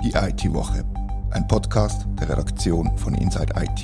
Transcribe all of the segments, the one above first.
Die IT-Woche, ein Podcast der Redaktion von Inside IT.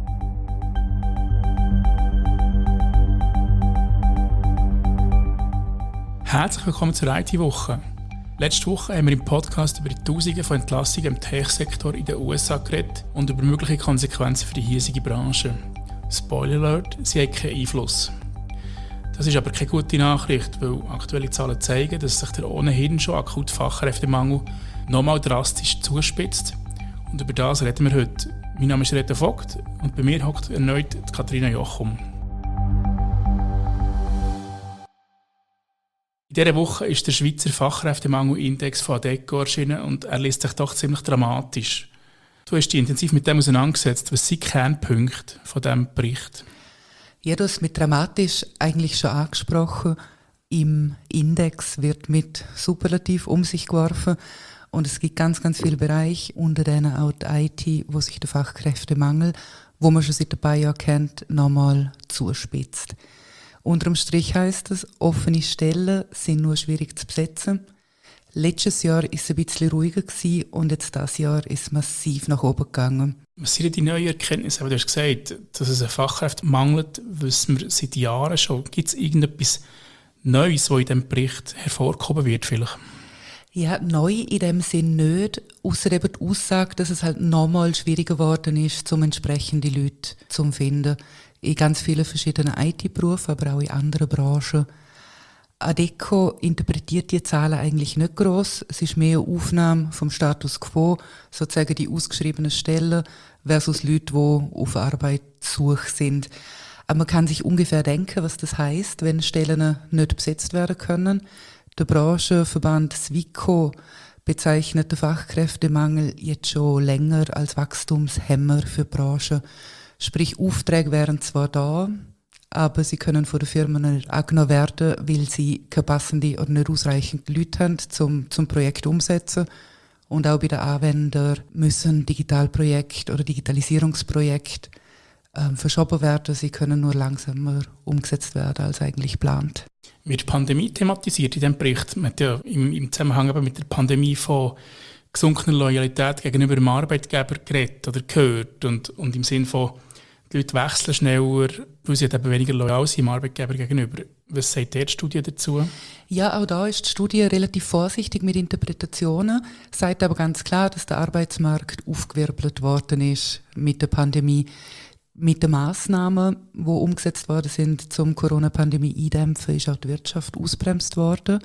Herzlich willkommen zur IT-Woche. Letzte Woche haben wir im Podcast über die Tausende von Entlassungen im Tech-Sektor in den USA geredet und über mögliche Konsequenzen für die hiesige Branche. Spoiler Alert, sie haben keinen Einfluss. Das ist aber keine gute Nachricht, weil aktuelle Zahlen zeigen, dass sich der ohnehin schon akute Fachkräftemangel nochmal drastisch zuspitzt. Und über das reden wir heute. Mein Name ist Reto Vogt und bei mir hockt erneut Katharina Jochum. In dieser Woche ist der Schweizer Fachkräftemangelindex von Adecco erschienen und er liest sich doch ziemlich dramatisch. Du hast dich intensiv mit dem auseinandergesetzt. Was sind die Kernpunkte von diesem Bericht? Ja, du hast es mit dramatisch eigentlich schon angesprochen. Im Index wird mit Superlativ um sich geworfen und es gibt ganz, ganz viele Bereiche, unter denen auch die IT, wo sich der Fachkräftemangel, wo man schon seit ein paar Jahren kennt, nochmal zuspitzt. Unterm Strich heisst es, offene Stellen sind nur schwierig zu besetzen. Letztes Jahr war es ein bisschen ruhiger gewesen und jetzt dieses Jahr ist es massiv nach oben gegangen. Was sind die neuen Erkenntnisse? Aber du hast gesagt, dass es an Fachkräften mangelt, wissen wir seit Jahren schon. Gibt es irgendetwas Neues, was in diesem Bericht hervorgehoben wird vielleicht? Ja, neu in dem Sinn nicht, ausser eben die Aussage, dass es halt nochmal schwieriger geworden ist, um entsprechende Leute zu finden. In ganz vielen verschiedenen IT-Berufen, aber auch in anderen Branchen. Adecco interpretiert die Zahlen eigentlich nicht gross. Es ist mehr eine Aufnahme vom Status quo, sozusagen die ausgeschriebenen Stellen versus Leute, die auf Arbeitssuche sind. Aber man kann sich ungefähr denken, was das heisst, wenn Stellen nicht besetzt werden können. Der Branchenverband SWICO bezeichnet den Fachkräftemangel jetzt schon länger als Wachstumshemmer für die Branche. Sprich, Aufträge wären zwar da, aber sie können von den Firmen nicht angenommen werden, weil sie keine passenden oder nicht ausreichend Leute haben, zum Projekt umsetzen. Und auch bei den Anwendern müssen Digitalprojekte oder Digitalisierungsprojekte verschoben werden. Sie können nur langsamer umgesetzt werden als eigentlich geplant. Wird die Pandemie thematisiert in diesem Bericht? Man hat ja im Zusammenhang aber mit der Pandemie von gesunkener Loyalität gegenüber dem Arbeitgeber geredet oder gehört und im Sinne von, die Leute wechseln schneller, weil sie eben weniger loyal sind dem Arbeitgeber gegenüber. Was sagt die Studie dazu? Ja, auch da ist die Studie relativ vorsichtig mit Interpretationen, sagt aber ganz klar, dass der Arbeitsmarkt aufgewirbelt worden ist mit der Pandemie. Mit den Massnahmen, die umgesetzt worden sind, zum Corona-Pandemie eindämpfen, ist auch die Wirtschaft ausgebremst worden.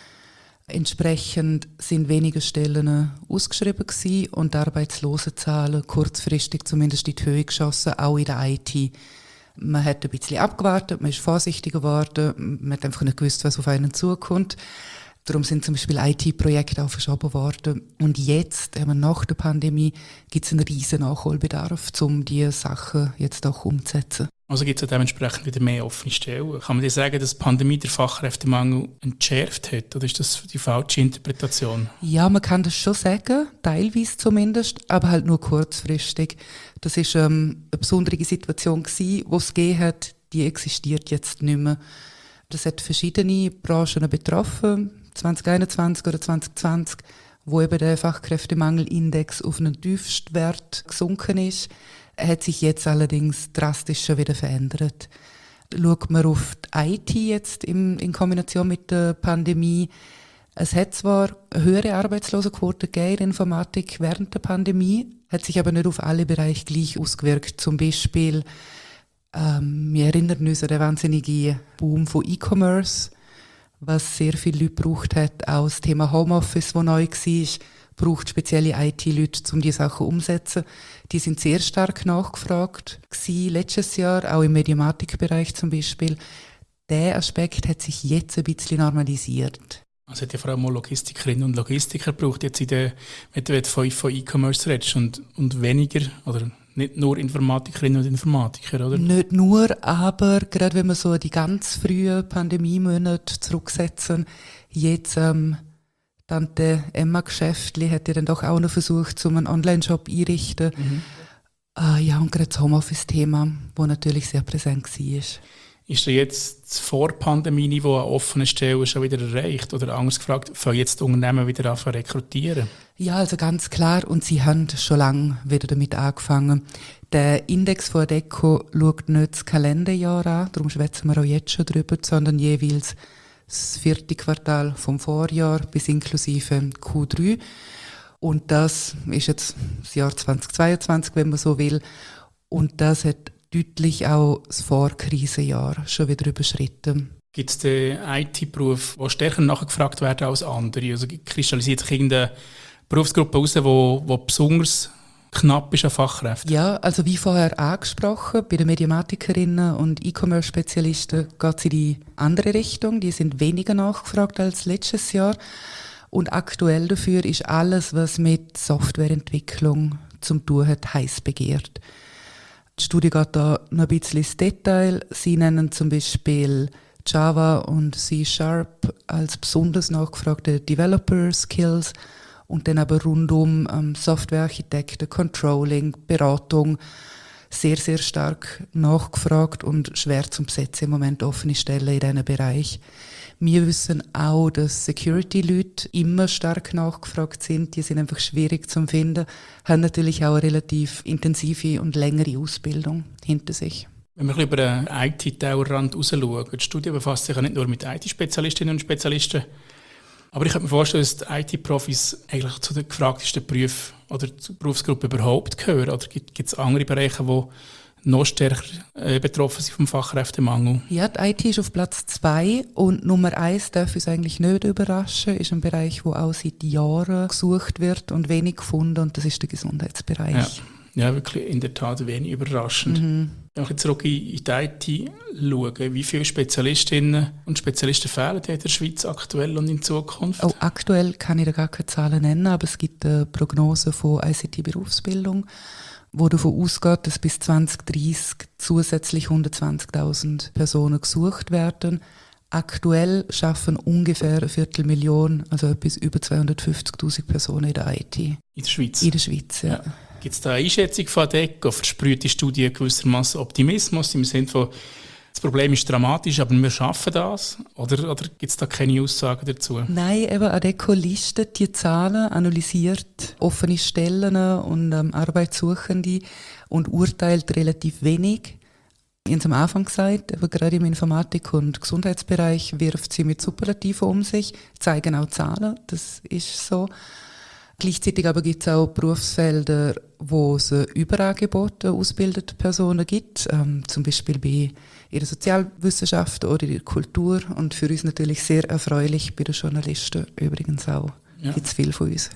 Entsprechend sind weniger Stellen ausgeschrieben gewesen und die Arbeitslosenzahlen kurzfristig zumindest in die Höhe geschossen, auch in der IT. Man hat ein bisschen abgewartet, man ist vorsichtiger geworden, man hat einfach nicht gewusst, was auf einen zukommt. Darum sind zum Beispiel IT-Projekte auch verschoben worden. Und jetzt, nach der Pandemie, gibt es einen riesen Nachholbedarf, um diese Sachen jetzt auch umzusetzen. Also gibt es dementsprechend wieder mehr offene Stellen. Kann man dir sagen, dass die Pandemie den Fachkräftemangel entschärft hat? Oder ist das die falsche Interpretation? Ja, man kann das schon sagen, teilweise zumindest, aber halt nur kurzfristig. Das war eine besondere Situation gewesen, die es gegeben hat, die existiert jetzt nicht mehr. Das hat verschiedene Branchen betroffen, 2021 oder 2020, wo eben der Fachkräftemangelindex auf einen Tiefstwert gesunken ist, hat sich jetzt allerdings drastisch schon wieder verändert. Schaut man auf die IT jetzt in Kombination mit der Pandemie, es hat zwar eine höhere Arbeitslosenquote gegeben in der Informatik während der Pandemie, hat sich aber nicht auf alle Bereiche gleich ausgewirkt. Zum Beispiel, wir erinnern uns an den wahnsinnigen Boom von E-Commerce, was sehr viele Leute gebraucht hat. Auch das Thema Homeoffice, das neu war, braucht spezielle IT-Leute, um diese Sachen umzusetzen. Die sind sehr stark nachgefragt gewesen, letztes Jahr, auch im Mediamatikbereich zum Beispiel. Der Aspekt hat sich jetzt ein bisschen normalisiert. Also hat ja vor allem auch Logistikerinnen und Logistiker gebraucht, jetzt wenn du von E-Commerce redest und weniger, oder nicht nur Informatikerinnen und Informatiker, oder? Nicht nur, aber gerade wenn wir so die ganz frühen Pandemiemonate zurücksetzen, jetzt Tante Emma Geschäftli hat ja dann doch auch noch versucht, einen Online-Shop einzurichten. Ja, und gerade das Homeoffice-Thema, das natürlich sehr präsent war. Ist da jetzt das Vor-Pandemie-Niveau an offenen Stellen schon wieder erreicht? Oder anders gefragt, fangen jetzt die Unternehmen wieder an zu rekrutieren? Ja, also ganz klar. Und sie haben schon lange wieder damit angefangen. Der Index von Adecco schaut nicht das Kalenderjahr an, darum schwätzen wir auch jetzt schon drüber, sondern jeweils das 4. Quartal vom Vorjahr bis inklusive Q3. Und das ist jetzt das Jahr 2022, wenn man so will. Und das hat deutlich auch das Vorkrisenjahr schon wieder überschritten. Gibt es den IT-Beruf, die stärker nachgefragt werden als andere? Also kristallisiert sich irgendeine Berufsgruppe heraus, die besonders knapp ist an Fachkräften? Ja, also wie vorher angesprochen, bei den Mediamatikerinnen und E-Commerce-Spezialisten geht es in die andere Richtung. Die sind weniger nachgefragt als letztes Jahr. Und aktuell dafür ist alles, was mit Softwareentwicklung zum tun hat, heiß begehrt. Die Studie geht da noch ein bisschen ins Detail. Sie nennen zum Beispiel Java und C# als besonders nachgefragte Developer-Skills und dann aber rundum Softwarearchitekten, Controlling, Beratung sehr, sehr stark nachgefragt und schwer zu besetzen im Moment offene Stellen in diesem Bereich. Wir wissen auch, dass Security-Leute immer stark nachgefragt sind. Die sind einfach schwierig zu finden, haben natürlich auch eine relativ intensive und längere Ausbildung hinter sich. Wenn wir über den IT-Tellerrand rausschauen, die Studie befasst sich ja nicht nur mit IT-Spezialistinnen und Spezialisten, aber ich könnte mir vorstellen, dass die IT-Profis eigentlich zu den gefragtesten Berufen oder zur Berufsgruppe überhaupt gehören. Oder gibt es andere Bereiche, die noch stärker betroffen sind vom Fachkräftemangel? Ja, die IT ist auf Platz 2 und Nummer 1 darf uns eigentlich nicht überraschen, ist ein Bereich, wo auch seit Jahren gesucht wird und wenig gefunden, und das ist der Gesundheitsbereich. Ja, wirklich in der Tat wenig überraschend. Wenn wir jetzt zurück in die IT schauen, wie viele Spezialistinnen und Spezialisten fehlen in der Schweiz aktuell und in Zukunft? Auch aktuell kann ich da gar keine Zahlen nennen, aber es gibt eine Prognose von ICT-Berufsbildung, wo davon ausgeht, dass bis 2030 zusätzlich 120.000 Personen gesucht werden. Aktuell schaffen ungefähr 250.000, also etwas über 250.000 Personen in der IT. In der Schweiz? In der Schweiz, ja. Gibt es da eine Einschätzung von Adecco? Versprüht die Studie gewissermaßen Optimismus im Sinne von, das Problem ist dramatisch, aber wir schaffen das? Oder gibt es da keine Aussagen dazu? Nein, eben Adecco listet die Zahlen, analysiert offene Stellen und Arbeitssuchende und urteilt relativ wenig. Ich habe es am Anfang gesagt, aber gerade im Informatik- und Gesundheitsbereich wirft sie mit Superlativen um sich, zeigen auch Zahlen, das ist so. Gleichzeitig aber gibt es auch Berufsfelder, wo es Überangebote ausgebildete Personen gibt, zum Beispiel in der Sozialwissenschaft oder in der Kultur, und für uns natürlich sehr erfreulich, bei den Journalisten übrigens auch. Ja. Gibt es viel von uns.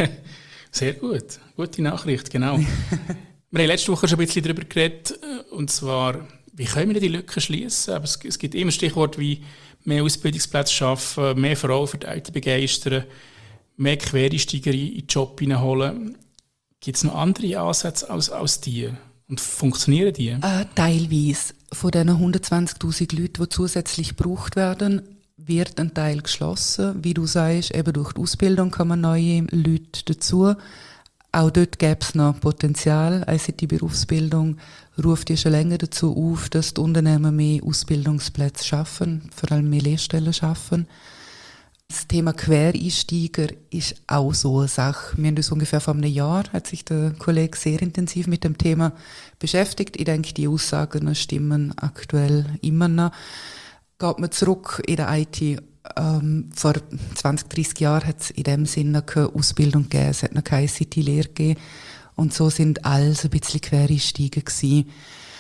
Sehr gut, gute Nachricht, genau. Wir haben letzte Woche schon ein bisschen darüber geredet, und zwar, wie können wir die Lücken schließen? Aber es gibt immer Stichworte wie mehr Ausbildungsplätze schaffen, mehr Frauen für die IT begeistern, mehr Quereinsteiger in den Job hineinholen. Gibt es noch andere Ansätze als die? Und funktionieren die? Teilweise. Von diesen 120'000 Leuten, die zusätzlich gebraucht werden, wird ein Teil geschlossen. Wie du sagst, eben durch die Ausbildung kommen neue Leute dazu. Auch dort gäbe es noch Potenzial. ICT-Berufsbildung ruft ja schon länger dazu auf, dass die Unternehmen mehr Ausbildungsplätze schaffen, vor allem mehr Lehrstellen schaffen. Das Thema Quereinsteiger ist auch so eine Sache. Wir haben uns ungefähr vor einem Jahr, hat sich der Kollege sehr intensiv mit dem Thema beschäftigt. Ich denke, die Aussagen stimmen aktuell immer noch. Geht man zurück in der IT, vor 20, 30 Jahren hat es in dem Sinne keine Ausbildung gegeben, es hat noch keine ICT-Lehre gegeben. Und so sind alles ein bisschen Quereinsteiger gewesen.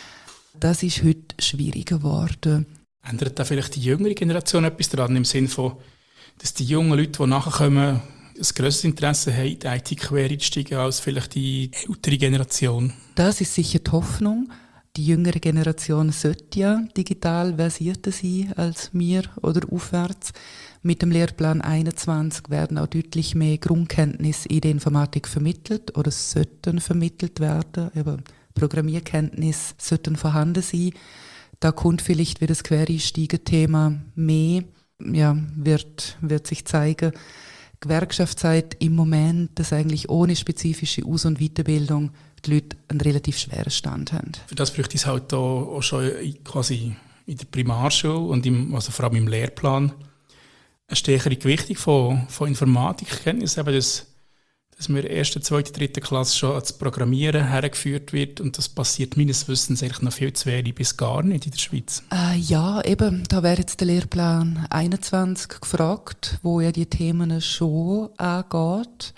Das ist heute schwieriger geworden. Ändert da vielleicht die jüngere Generation etwas daran, im Sinne von, dass die jungen Leute, die nachkommen, ein grösseres Interesse haben, in die IT quer einzusteigen, als vielleicht die ältere Generation? Das ist sicher die Hoffnung. Die jüngere Generation sollte ja digital versierter sein als wir oder aufwärts. Mit dem Lehrplan 21 werden auch deutlich mehr Grundkenntnisse in der Informatik vermittelt oder sollten vermittelt werden. Aber Programmierkenntnisse sollten vorhanden sein. Da kommt vielleicht wieder das Quereinsteiger-Thema mehr. Ja, wird sich zeigen. Gewerkschaftszeit im Moment, dass eigentlich ohne spezifische Aus- und Weiterbildung die Leute einen relativ schweren Stand haben. Für das bräuchte es halt auch schon quasi in der Primarschule und also vor allem im Lehrplan eine stärkere Gewichtung von Informatikkenntnissen, eben dass wir in der 1., 2., 3. Klasse schon ans Programmieren hergeführt wird und das passiert meines Wissens eigentlich noch viel zu wenig bis gar nicht in der Schweiz. Ja, eben, da wäre jetzt der Lehrplan 21 gefragt, wo ja die Themen schon angeht.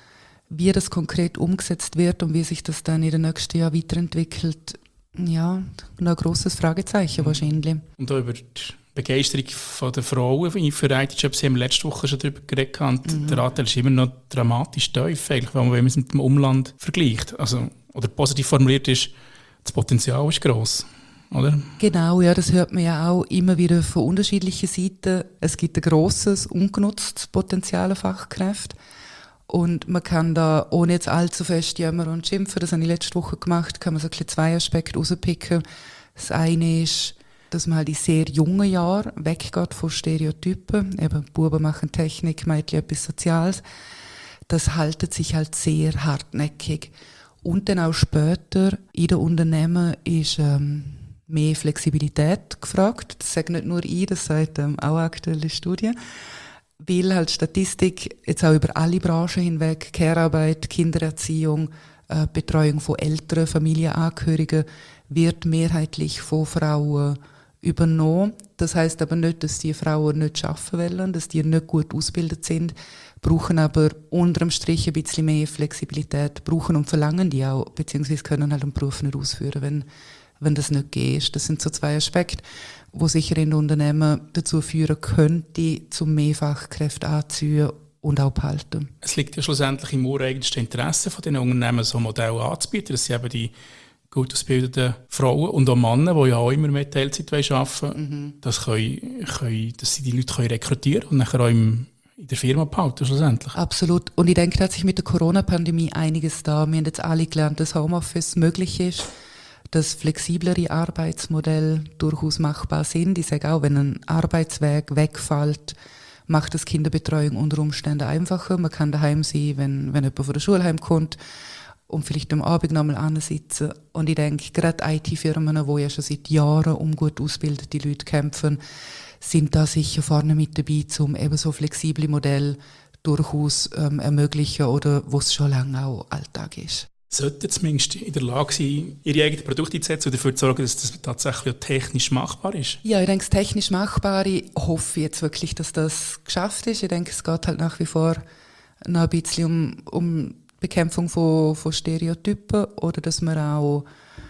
Wie das konkret umgesetzt wird und wie sich das dann in den nächsten Jahren weiterentwickelt, ja, noch ein grosses Fragezeichen wahrscheinlich. Und auch über die Begeisterung der Frauen für IT-Jobs haben wir letzte Woche schon darüber geredet. Und der Anteil ist immer noch dramatisch tief, eigentlich, wenn man es mit dem Umland vergleicht. Also, oder positiv formuliert ist, das Potenzial ist gross, oder? Genau, ja, das hört man ja auch immer wieder von unterschiedlichen Seiten. Es gibt ein grosses, ungenutztes Potenzial an Fachkräften. Und man kann da, ohne jetzt allzu fest jammern und schimpfen, das habe ich letzte Woche gemacht, kann man so ein bisschen 2 Aspekte rauspicken. Das eine ist, dass man halt in sehr jungen Jahren weggeht von Stereotypen. Eben, Buben machen Technik, Mädchen etwas Soziales. Das haltet sich halt sehr hartnäckig. Und dann auch später in den Unternehmen ist mehr Flexibilität gefragt. Das sagt nicht nur ich, das sagt auch aktuelle Studien. Weil halt Statistik jetzt auch über alle Branchen hinweg, Care-Arbeit, Kindererziehung, Betreuung von älteren Familienangehörigen wird mehrheitlich von Frauen übernommen. Das heißt aber nicht, dass die Frauen nicht arbeiten wollen, dass die nicht gut ausgebildet sind, brauchen aber unterm Strich ein bisschen mehr Flexibilität, brauchen und verlangen die auch, beziehungsweise können halt den Beruf nicht ausführen, wenn das nicht geht. Das sind so 2 Aspekte, die sicher in den Unternehmen dazu führen könnte, zum mehr Fachkräfte anzuziehen und auch behalten. Es liegt ja schlussendlich im ureigensten Interesse von den Unternehmen, so Modelle anzubieten. Das sind eben die gut ausgebildeten Frauen und auch Männer, die ja auch immer mehr Teilzeit arbeiten wollen, dass sie die Leute rekrutieren können und nachher auch in der Firma behalten schlussendlich. Absolut. Und ich denke, da hat sich mit der Corona-Pandemie einiges da. Wir haben jetzt alle gelernt, dass Homeoffice möglich ist, dass flexiblere Arbeitsmodelle durchaus machbar sind. Ich sage auch, wenn ein Arbeitsweg wegfällt, macht das Kinderbetreuung unter Umständen einfacher. Man kann daheim sein, wenn jemand von der Schule heimkommt und vielleicht am Abend nochmal ansitzen. Und ich denke, gerade IT-Firmen, die ja schon seit Jahren um gut ausgebildete Leute kämpfen, sind da sicher vorne mit dabei, um eben so flexible Modelle durchaus ermöglichen oder wo es schon lange auch Alltag ist. Sollten zumindest in der Lage sein, ihre eigenen Produkte einzusetzen und dafür zu sorgen, dass das tatsächlich auch technisch machbar ist? Ja, ich denke, das technisch Machbare, ich hoffe jetzt wirklich, dass das geschafft ist. Ich denke, es geht halt nach wie vor noch ein bisschen um Bekämpfung von Stereotypen oder dass man auch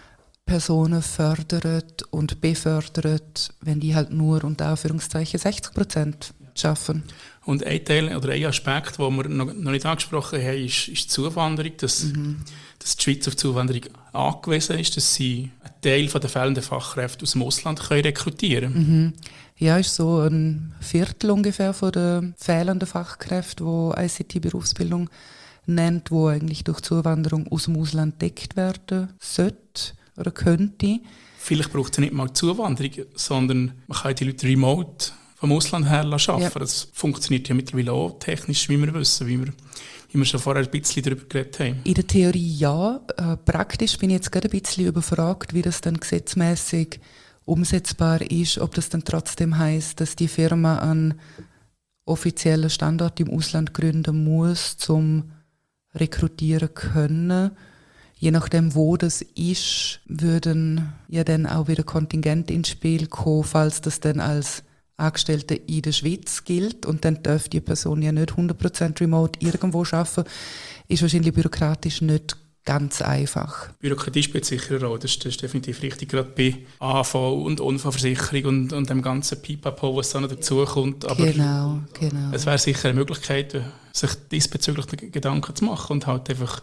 Personen fördert und befördert, wenn die halt nur unter Anführungszeichen 60% schaffen. Und ein Teil oder ein Aspekt, den wir noch nicht angesprochen haben, ist die Zuwanderung, dass die Schweiz auf Zuwanderung angewiesen ist, dass sie einen Teil der fehlenden Fachkräfte aus dem Ausland rekrutieren können. Ja, ist so ein Viertel ungefähr von den fehlenden Fachkräften, die ICT-Berufsbildung nennt, wo eigentlich durch Zuwanderung aus dem Ausland gedeckt werden sollte oder könnte. Vielleicht braucht es nicht mal Zuwanderung, sondern man kann die Leute remote vom Ausland her arbeiten. Ja. Das funktioniert ja mittlerweile auch technisch, wie wir wissen, wie wir schon vorher ein bisschen darüber geredet haben. In der Theorie ja. Praktisch bin ich jetzt gerade ein bisschen überfragt, wie das dann gesetzmäßig umsetzbar ist, ob das dann trotzdem heisst, dass die Firma einen offiziellen Standort im Ausland gründen muss, zum rekrutieren können. Je nachdem, wo das ist, würden ja dann auch wieder Kontingent ins Spiel kommen, falls das dann als Angestellte in der Schweiz gilt und dann darf die Person ja nicht 100% remote irgendwo arbeiten, ist wahrscheinlich bürokratisch nicht ganz einfach. Bürokratie spielt sicher eine Rolle, das ist definitiv richtig, gerade bei AV und Unfallversicherung und dem ganzen Pipapo, was dann noch dazukommt. Aber genau. Es wäre sicher eine Möglichkeit, sich diesbezüglich Gedanken zu machen und halt einfach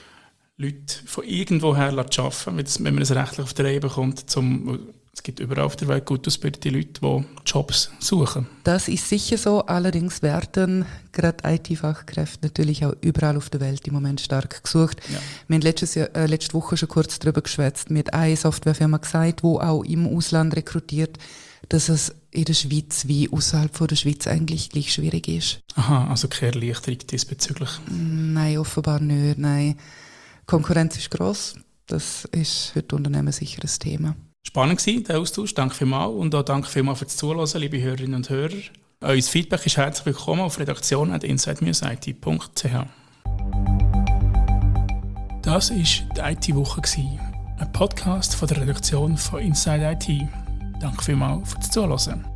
Leute von irgendwoher arbeiten, wenn man es rechtlich auf die Reihe bekommt. Es gibt überall auf der Welt gut ausgebildete Leute, die Jobs suchen. Das ist sicher so, allerdings werden gerade IT-Fachkräfte natürlich auch überall auf der Welt im Moment stark gesucht. Ja. Wir haben letzte Woche schon kurz darüber geschwätzt, mit einer Softwarefirma gesagt, die auch im Ausland rekrutiert, dass es in der Schweiz wie außerhalb von der Schweiz eigentlich gleich schwierig ist. Aha, also keine Erleichterung diesbezüglich? Nein, offenbar nicht, nein. Konkurrenz ist gross, das ist für die Unternehmen sicher ein Thema. Spannend war der Austausch, danke vielmals. Und auch danke vielmals fürs Zuhören, liebe Hörerinnen und Hörer. Euer Feedback ist herzlich willkommen auf redaktion@inside-it.ch. Das war die IT-Woche, ein Podcast von der Redaktion von Inside IT. Danke vielmals fürs Zuhören.